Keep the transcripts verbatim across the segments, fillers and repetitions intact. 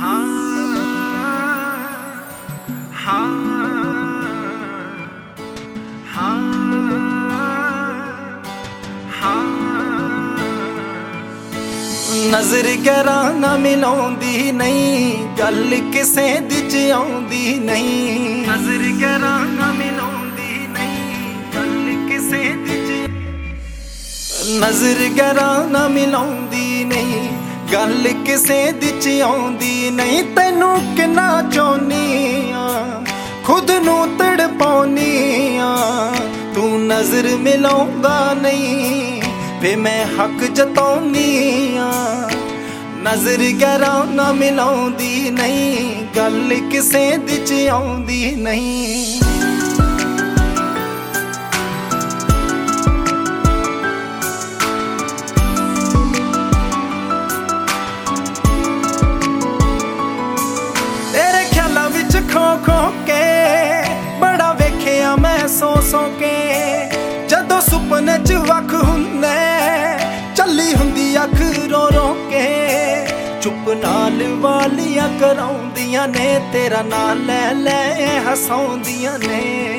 नज़र गैरा ना मिलाउंदी नहीं, गल किसे दी च आउंदी नहीं। नज़र गैरा ना मिलाउंदी नहीं, गल किसे दी च नज़र गैरा ना मिलाउंदी नहीं, गल किसे दी च आउंदी नहीं। तैनू किन्ना चाहुंदी आ, खुद नू तड़पाउंदी आ, तू नज़र मिलाउंदा नहीं वे मैं हक जताउंदी आ। नज़र गैरा ना मिलाउंदी नहीं, गल किसे दी च आउंदी नहीं। तेरे ख्यालां विच खो खो के बड़ा वेखिया मैं सो सो के, जदों सुपने च वख हुंदे चली हुंदी अख रो रो के। चुप नाल वालियां कराउंदियां ने, तेरा नाम लै लै हसाउंदियां ने।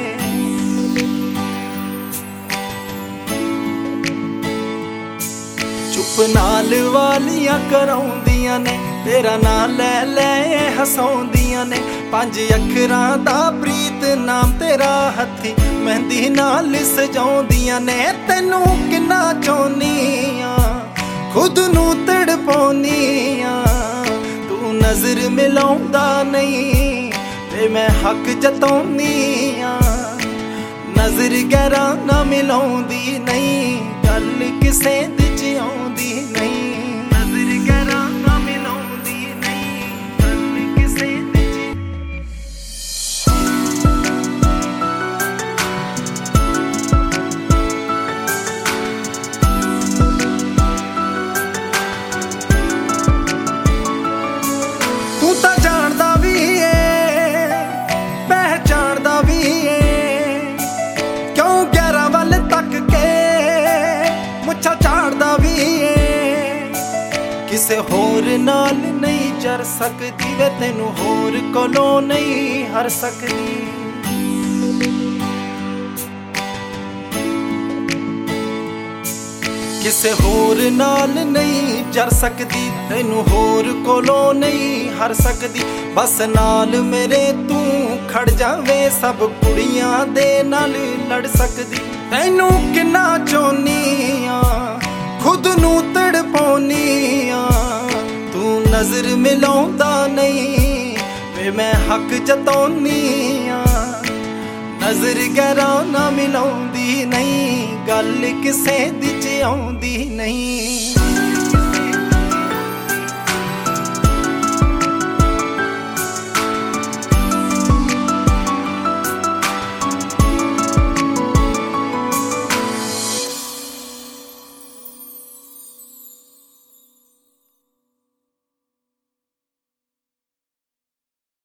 चुप नाल वालियां कराउंदियां ने, तेरा नाम लै लै हसाउंदियां ने। पंज अखरां दा प्रीत नाम तेरा हथी मेहंदी नाल सजाउंदियां ने। तैनू किन्ना चाहुंदी आ, खुद नू तड़पाउंदी आ, तू नज़र मिलाउंदा नहीं ते मैं हक जताउंदी आ। नज़र गैरा ना मिलाउंदी नहीं, गल किसे दी च आउंदी नहीं। नज़र गैरा ना मिलाउंदी नहीं, गल किसे दी च तू तां जानदा भी है पहचानदा भी है, क्यों गैरा वल तक के मुच्छा झाड़दा भी है। किसे होर नाल नहीं जर सकदी वे, तैनू होर कोलों नहीं हर सकदी। किसे होर नाल नहीं जर सकदी, तैनू होर कोलों नहीं हर सकदी। बस नाल मेरे तू खड़ जावे, सब कुड़ियां दे नाल लड़ सकदी। तैनू किन्ना चाहुंदी आ, खुद नू तड़पाउंदी आ, तू नज़र मिलाउंदा नहीं वे मैं हक जताउंदी आ। नज़र गैरा ना मिलाउंदी नहीं, गल किसे दी च आउंदी नहीं।